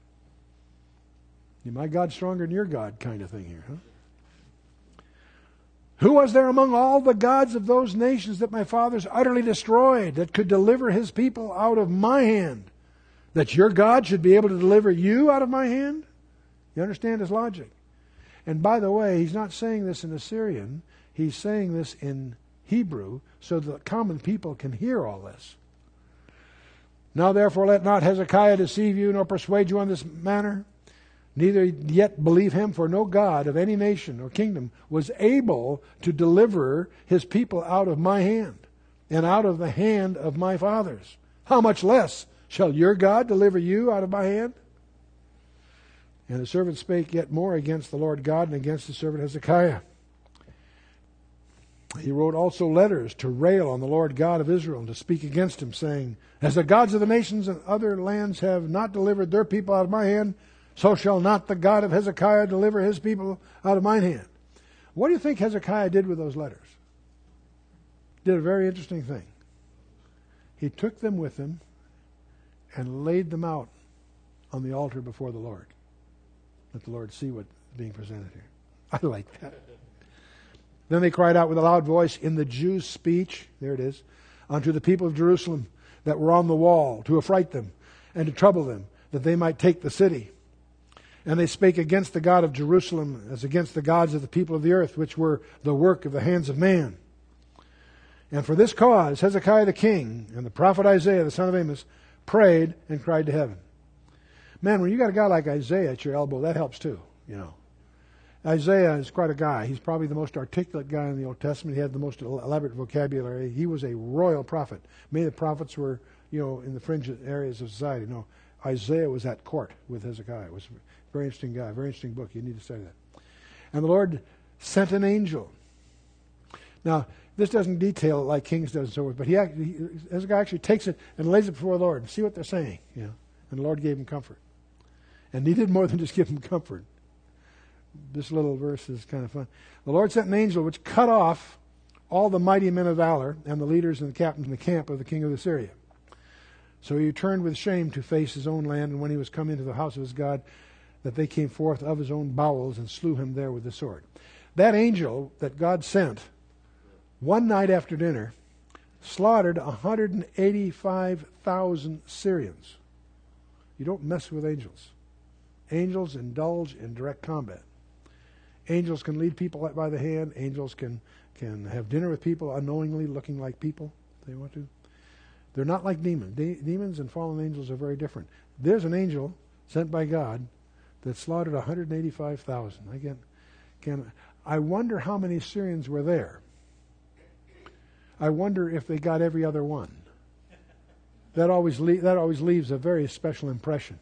My God's stronger than your God kind of thing here, huh? Who was there among all the gods of those nations that my fathers utterly destroyed, that could deliver his people out of my hand? That your God should be able to deliver you out of my hand? You understand his logic? And by the way, he's not saying this in Assyrian. He's saying this in Hebrew, so that common people can hear all this. Now therefore let not Hezekiah deceive you, nor persuade you on this manner. Neither yet believe him, for no God of any nation or kingdom was able to deliver his people out of my hand, and out of the hand of my fathers. How much less shall your God deliver you out of my hand? And the servant spake yet more against the Lord God and against the servant Hezekiah. He wrote also letters to rail on the Lord God of Israel, and to speak against him, saying, As the gods of the nations and other lands have not delivered their people out of my hand, so shall not the God of Hezekiah deliver his people out of mine hand. What do you think Hezekiah did with those letters? Did a very interesting thing. He took them with him and laid them out on the altar before the Lord. Let the Lord see what's being presented here. I like that. Then they cried out with a loud voice in the Jews' speech, there it is, unto the people of Jerusalem that were on the wall, to affright them and to trouble them, that they might take the city. And they spake against the God of Jerusalem as against the gods of the people of the earth, which were the work of the hands of man. And for this cause Hezekiah the king and the prophet Isaiah the son of Amos prayed and cried to heaven. Man, when you got a guy like Isaiah at your elbow, that helps too, Isaiah is quite a guy. He's probably the most articulate guy in the Old Testament. He had the most elaborate vocabulary. He was a royal prophet. Many of the prophets were, in the fringe areas of society. No, Isaiah was at court with Hezekiah. It was a very interesting guy, very interesting book. You need to study that. And the Lord sent an angel. Now, this doesn't detail it like Kings does and so forth, but Hezekiah actually takes it and lays it before the Lord and see what they're saying. And the Lord gave him comfort. And he did more than just give him comfort. This little verse is kind of fun. The Lord sent an angel which cut off all the mighty men of valor and the leaders and the captains in the camp of the king of Assyria. So he turned with shame to face his own land, and when he was come into the house of his God, that they came forth of his own bowels and slew him there with the sword. That angel that God sent, one night after dinner, slaughtered 185,000 Syrians. You don't mess with angels. Angels indulge in direct combat. Angels can lead people by the hand. Angels can have dinner with people unknowingly, looking like people if they want to. They're not like demons. Demons and fallen angels are very different. There's an angel sent by God that slaughtered 185,000. I wonder how many Syrians were there. I wonder if they got every other one. That always leaves a very special impression.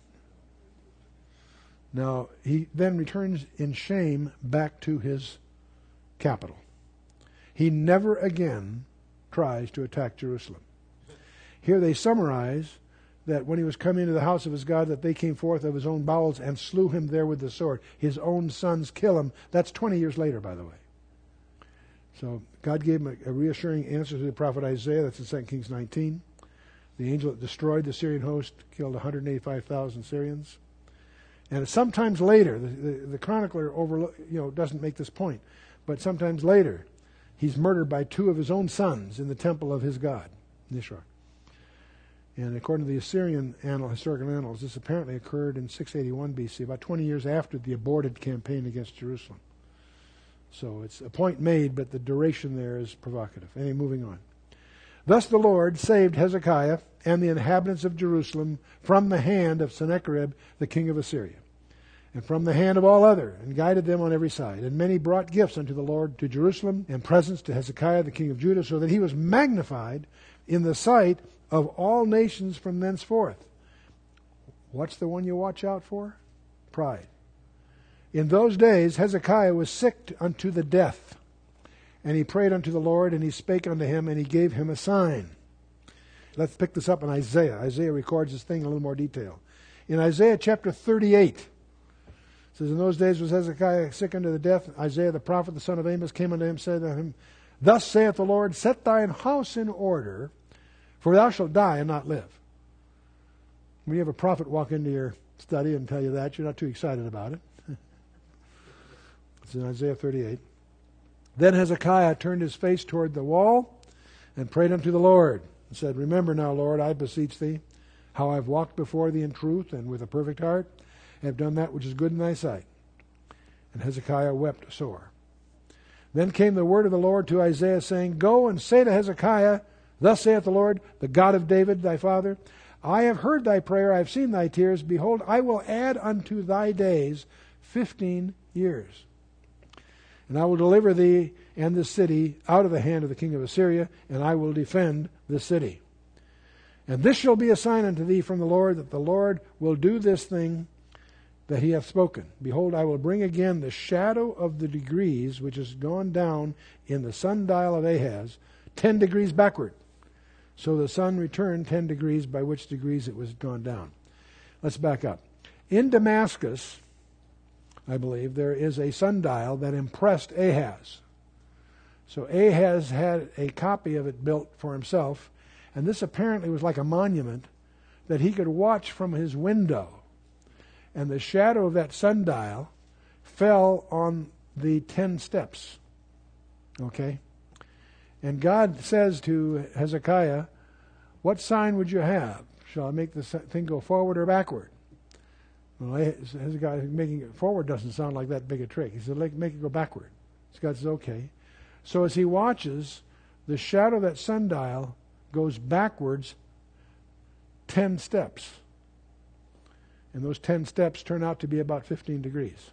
Now, he then returns in shame back to his capital. He never again tries to attack Jerusalem. Here they summarize that when he was come into the house of his God, that they came forth of his own bowels and slew him there with the sword. His own sons kill him. That's 20 years later, by the way. So God gave him a reassuring answer to the prophet Isaiah. That's in 2 Kings 19. The angel that destroyed the Syrian host killed 185,000 Syrians. And sometimes later, the chronicler doesn't make this point, but sometimes later, he's murdered by two of his own sons in the temple of his God. Nisroch. And according to the Assyrian historical annals, this apparently occurred in 681 BC, about 20 years after the aborted campaign against Jerusalem. So it's a point made, but the duration there is provocative. Anyway, moving on. Thus the Lord saved Hezekiah and the inhabitants of Jerusalem from the hand of Sennacherib, the king of Assyria, and from the hand of all other, and guided them on every side. And many brought gifts unto the Lord to Jerusalem, and presents to Hezekiah, the king of Judah, so that he was magnified in the sight of all nations from thenceforth. What's the one you watch out for? Pride. In those days Hezekiah was sick unto the death, and he prayed unto the Lord, and he spake unto him, and he gave him a sign. Let's pick this up in Isaiah. Isaiah records this thing in a little more detail. In Isaiah chapter 38, it says, in those days was Hezekiah sick unto the death. Isaiah the prophet, the son of Amos, came unto him, said unto him, Thus saith the Lord, set thine house in order, for thou shalt die and not live. When you have a prophet walk into your study and tell you that, you're not too excited about it. It's in Isaiah 38. Then Hezekiah turned his face toward the wall and prayed unto the Lord, and said, Remember now, Lord, I beseech thee, how I've walked before thee in truth and with a perfect heart, and have done that which is good in thy sight. And Hezekiah wept sore. Then came the word of the Lord to Isaiah, saying, Go and say to Hezekiah, Thus saith the Lord, the God of David thy father, I have heard thy prayer, I have seen thy tears. Behold, I will add unto thy days 15 years. And I will deliver thee and this city out of the hand of the king of Assyria, and I will defend this city. And this shall be a sign unto thee from the Lord, that the Lord will do this thing that he hath spoken. Behold, I will bring again the shadow of the degrees which is gone down in the sundial of Ahaz, 10 degrees backward. So the sun returned 10 degrees, by which degrees it was gone down. Let's back up. In Damascus, I believe, there is a sundial that impressed Ahaz. So Ahaz had a copy of it built for himself, and this apparently was like a monument that he could watch from his window. And the shadow of that sundial fell on the 10 steps. Okay? And God says to Hezekiah, What sign would you have? Shall I make this thing go forward or backward? Well, Hezekiah, making it forward doesn't sound like that big a trick. He said, make it go backward. So God says, okay. So as he watches, the shadow of that sundial goes backwards 10 steps. And those 10 steps turn out to be about 15 degrees.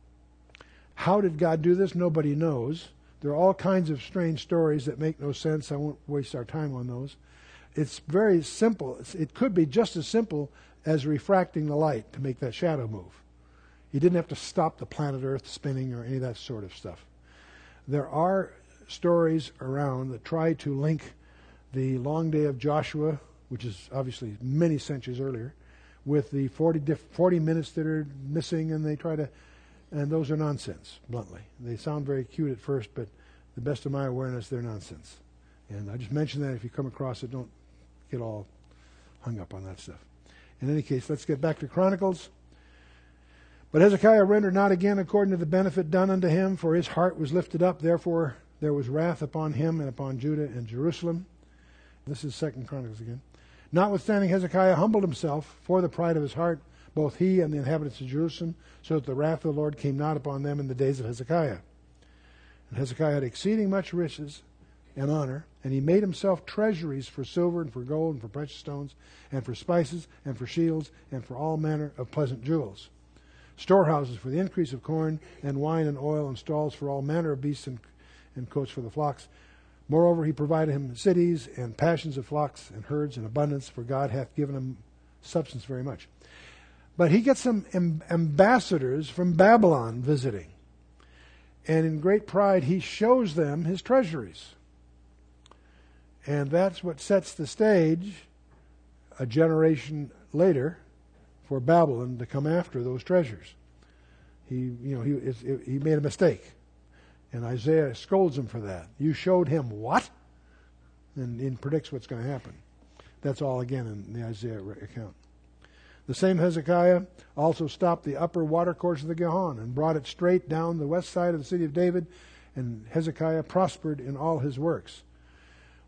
How did God do this? Nobody knows. There are all kinds of strange stories that make no sense. I won't waste our time on those. It's very simple. It could be just as simple as refracting the light to make that shadow move. He didn't have to stop the planet Earth spinning or any of that sort of stuff. There are stories around that try to link the long day of Joshua, which is obviously many centuries earlier, with the 40 minutes that are missing, and they try to, and those are nonsense, bluntly. They sound very cute at first, but the best of my awareness, they're nonsense. And I just mention that if you come across it, don't get all hung up on that stuff. In any case, let's get back to Chronicles. But Hezekiah rendered not again according to the benefit done unto him, for his heart was lifted up. Therefore there was wrath upon him and upon Judah and Jerusalem. This is 2 Chronicles again. Notwithstanding, Hezekiah humbled himself for the pride of his heart, both he and the inhabitants of Jerusalem, so that the wrath of the Lord came not upon them in the days of Hezekiah. And Hezekiah had exceeding much riches and honor, and he made himself treasuries for silver and for gold and for precious stones and for spices and for shields and for all manner of pleasant jewels, storehouses for the increase of corn and wine and oil, and stalls for all manner of beasts and coats for the flocks. Moreover, he provided him cities and passions of flocks and herds in abundance, for God hath given him substance very much. But he gets some ambassadors from Babylon visiting, and in great pride he shows them his treasuries. And that's what sets the stage a generation later for Babylon to come after those treasures. He made a mistake, and Isaiah scolds him for that. You showed him what? And predicts what's going to happen. That's all again in the Isaiah account. The same Hezekiah also stopped the upper watercourse of the Gihon and brought it straight down the west side of the city of David, and Hezekiah prospered in all his works.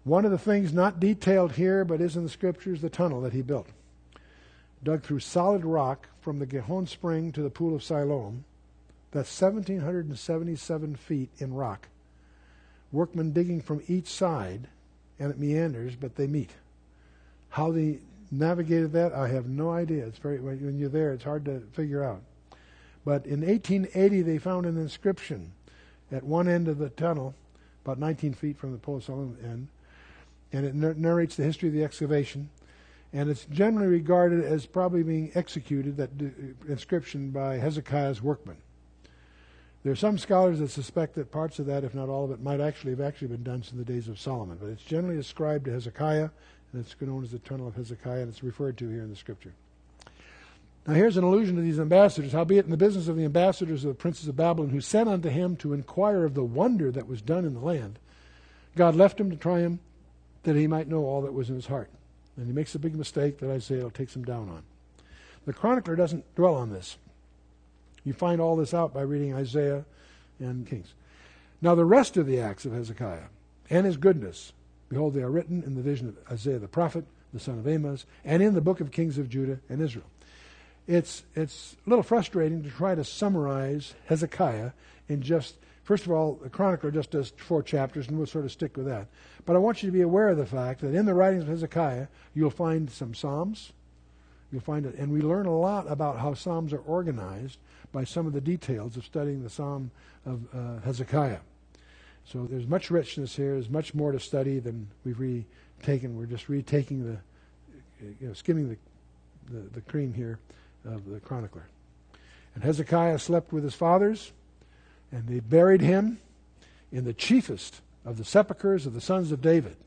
One of the things not detailed here but is in the Scriptures, the tunnel that he built. Dug through solid rock from the Gihon Spring to the Pool of Siloam. That's 1,777 feet in rock. Workmen digging from each side, and it meanders, but they meet. How they navigated that, I have no idea. It's when you're there, it's hard to figure out. But in 1880, they found an inscription at one end of the tunnel, about 19 feet from the Pool of Siloam end, and it narrates the history of the excavation. And it's generally regarded as probably being executed, that inscription, by Hezekiah's workmen. There are some scholars that suspect that parts of that, if not all of it, might actually have been done since the days of Solomon. But it's generally ascribed to Hezekiah, and it's known as the Tunnel of Hezekiah, and it's referred to here in the Scripture. Now here's an allusion to these ambassadors. Howbeit in the business of the ambassadors of the princes of Babylon, who sent unto him to inquire of the wonder that was done in the land, God left him to try him, that he might know all that was in his heart. And he makes a big mistake that Isaiah takes him down on. The chronicler doesn't dwell on this. You find all this out by reading Isaiah and Kings. Now the rest of the acts of Hezekiah and his goodness, behold, they are written in the vision of Isaiah the prophet, the son of Amos, and in the book of Kings of Judah and Israel. It's a little frustrating to try to summarize Hezekiah in just, first of all, the chronicler just does 4 chapters, and we'll sort of stick with that. But I want you to be aware of the fact that in the writings of Hezekiah, you'll find some Psalms. You'll find it, and we learn a lot about how Psalms are organized by some of the details of studying the Psalm of Hezekiah. So there's much richness here. There's much more to study than we've retaken. We're just retaking skimming the cream here of the chronicler. And Hezekiah slept with his fathers, and they buried him in the chiefest of the sepulchres of the sons of David,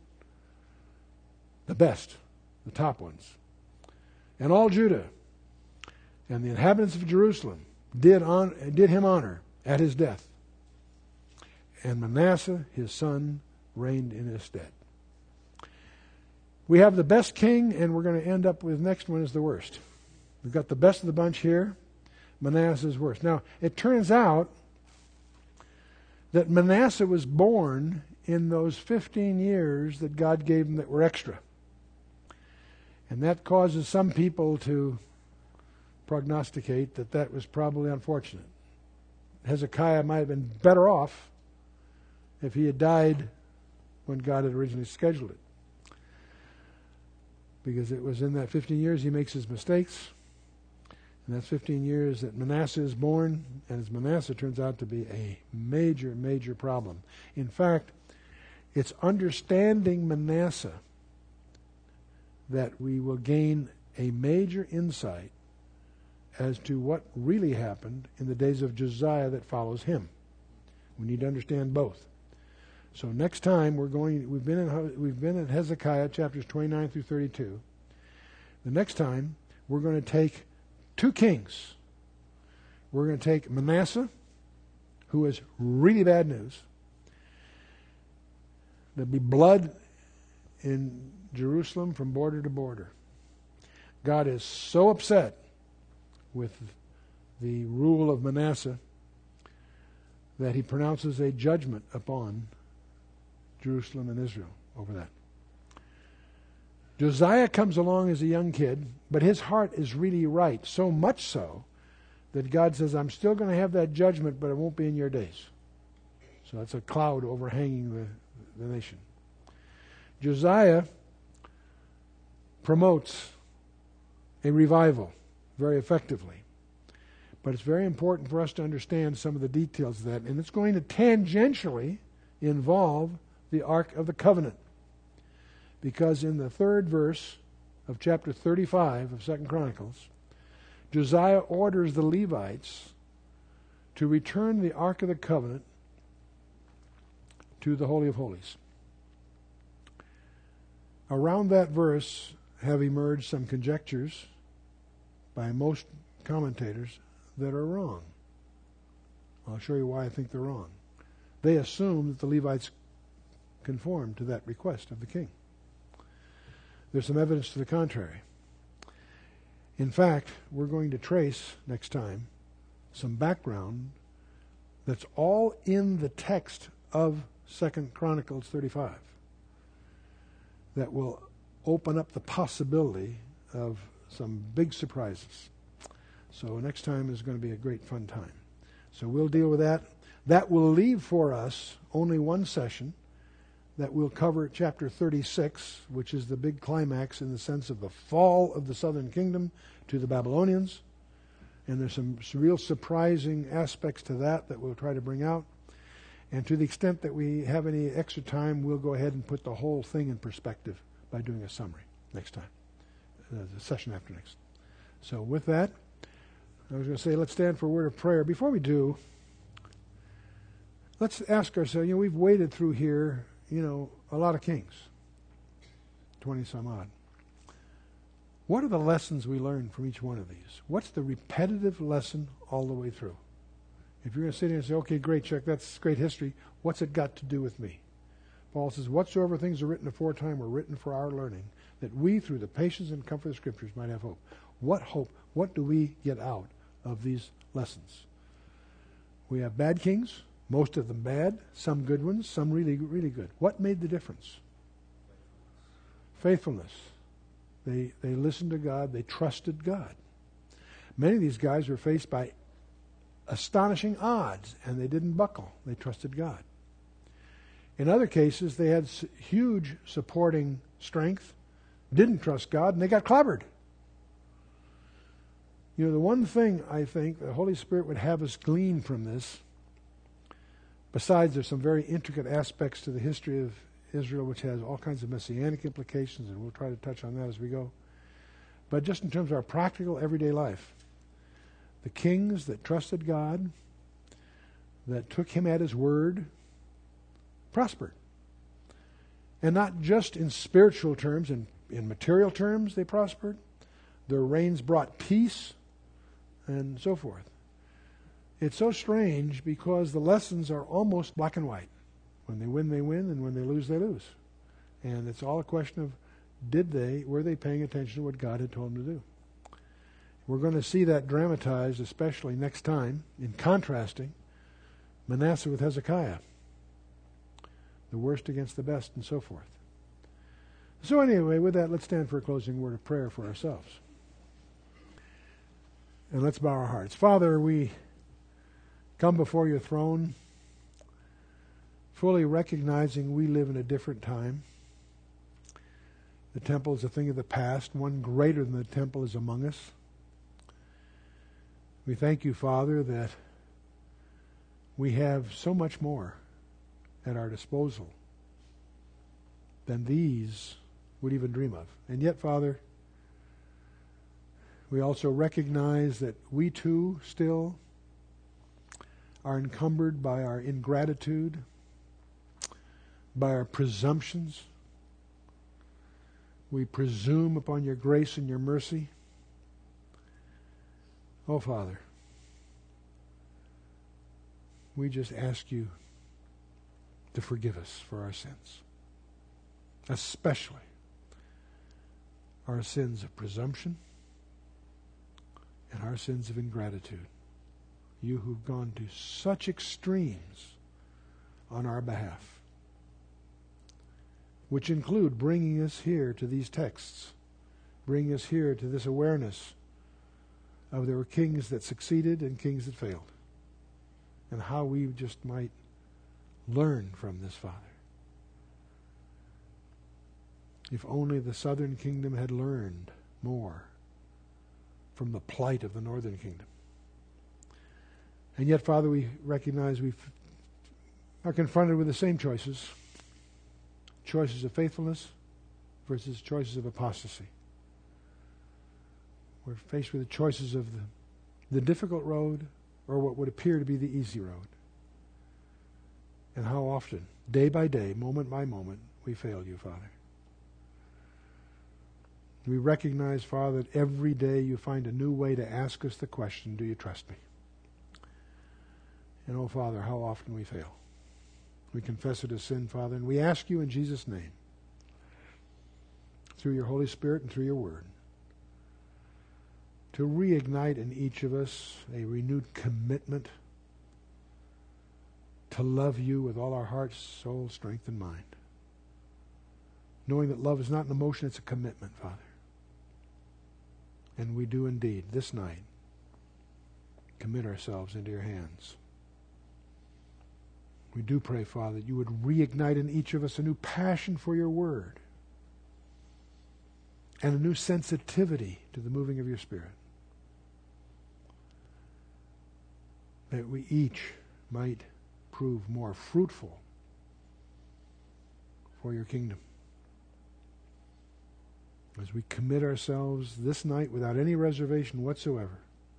the best, the top ones. And all Judah and the inhabitants of Jerusalem did him honor at his death. And Manasseh, his son, reigned in his stead. We have the best king, and we're going to end up with next one is the worst. We've got the best of the bunch here. Manasseh's worst. Now, it turns out that Manasseh was born in those 15 years that God gave him that were extra. And that causes some people to prognosticate that that was probably unfortunate. Hezekiah might have been better off if he had died when God had originally scheduled it. Because it was in that 15 years he makes his mistakes. And that's 15 years that Manasseh is born, and as Manasseh turns out to be a major, major problem. In fact, it's understanding Manasseh that we will gain a major insight as to what really happened in the days of Josiah that follows him. We need to understand both. So next time we've been in Hezekiah chapters 29 through 32. The next time we're going to take 2 kings. We're going to take Manasseh, who is really bad news. There'll be blood in Jerusalem from border to border. God is so upset with the rule of Manasseh that he pronounces a judgment upon Jerusalem and Israel over that. Josiah comes along as a young kid, but his heart is really right, so much so that God says, I'm still going to have that judgment, but it won't be in your days. So that's a cloud overhanging the nation. Josiah promotes a revival very effectively. But it's very important for us to understand some of the details of that. And it's going to tangentially involve the Ark of the Covenant. Because in the 3rd verse of chapter 35 of 2 Chronicles, Josiah orders the Levites to return the Ark of the Covenant to the Holy of Holies. Around that verse have emerged some conjectures by most commentators that are wrong. I'll show you why I think they're wrong. They assume that the Levites conformed to that request of the king. There's some evidence to the contrary. In fact, we're going to trace next time some background that's all in the text of 2 Chronicles 35. that will open up the possibility of some big surprises. So next time is going to be a great fun time. So we'll deal with that. That will leave for us only one session that will cover chapter 36, which is the big climax in the sense of the fall of the southern kingdom to the Babylonians. And there's some real surprising aspects to that we'll try to bring out. And to the extent that we have any extra time, we'll go ahead and put the whole thing in perspective by doing a summary next time, the session after next. So with that, I was going to say, let's stand for a word of prayer. Before we do, let's ask ourselves, we've waded through here, a lot of kings, 20 some odd. What are the lessons we learn from each one of these? What's the repetitive lesson all the way through? If you're going to sit here and say, okay, great, Chuck, that's great history, what's it got to do with me? Paul says, whatsoever things are written aforetime were written for our learning, that we, through the patience and comfort of the Scriptures, might have hope. What hope? What do we get out of these lessons? We have bad kings, most of them bad, some good ones, some really, really good. What made the difference? Faithfulness. They listened to God. They trusted God. Many of these guys were faced by astonishing odds, and they didn't buckle. They trusted God. In other cases, they had huge supporting strength, didn't trust God, and they got clobbered. The one thing I think the Holy Spirit would have us glean from this, besides there's some very intricate aspects to the history of Israel, which has all kinds of messianic implications, and we'll try to touch on that as we go. But just in terms of our practical everyday life, the kings that trusted God, that took Him at His word, prospered. And not just in spiritual terms, in material terms they prospered. Their reigns brought peace and so forth. It's so strange because the lessons are almost black and white. When they win, and when they lose, they lose. And it's all a question of were they paying attention to what God had told them to do? We're going to see that dramatized, especially next time, in contrasting Manasseh with Hezekiah. The worst against the best, and so forth. So anyway, with that, let's stand for a closing word of prayer for ourselves. And let's bow our hearts. Father, we come before your throne, fully recognizing we live in a different time. The temple is a thing of the past. One greater than the temple is among us. We thank you, Father, that we have so much more at our disposal than these would even dream of. And yet, Father, we also recognize that we too still are encumbered by our ingratitude, by our presumptions. We presume upon your grace and your mercy. Oh, Father, we just ask you to forgive us for our sins, especially our sins of presumption and our sins of ingratitude. You who've gone to such extremes on our behalf, which include bringing us here to these texts, bringing us here to this awareness of there were kings that succeeded and kings that failed, and how we just might learn from this, Father. If only the southern kingdom had learned more from the plight of the northern kingdom. And yet, Father, we recognize we are confronted with the same choices. Choices of faithfulness versus choices of apostasy. We're faced with the choices of the difficult road or what would appear to be the easy road. And how often, day by day, moment by moment, we fail you, Father. We recognize, Father, that every day you find a new way to ask us the question, do you trust me? And, oh, Father, how often we fail. We confess it as sin, Father, and we ask you in Jesus' name, through your Holy Spirit and through your word, to reignite in each of us a renewed commitment to love you with all our hearts, soul, strength, and mind. knowing that love is not an emotion, it's a commitment, Father. And we do indeed, this night, commit ourselves into your hands. We do pray, Father, that you would reignite in each of us a new passion for your word and a new sensitivity to the moving of your Spirit. That we each might prove more fruitful for your kingdom. As we commit ourselves this night without any reservation whatsoever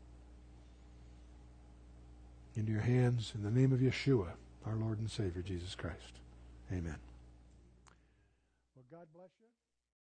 into your hands in the name of Yeshua, our Lord and Savior, Jesus Christ. Amen. Well, God bless you.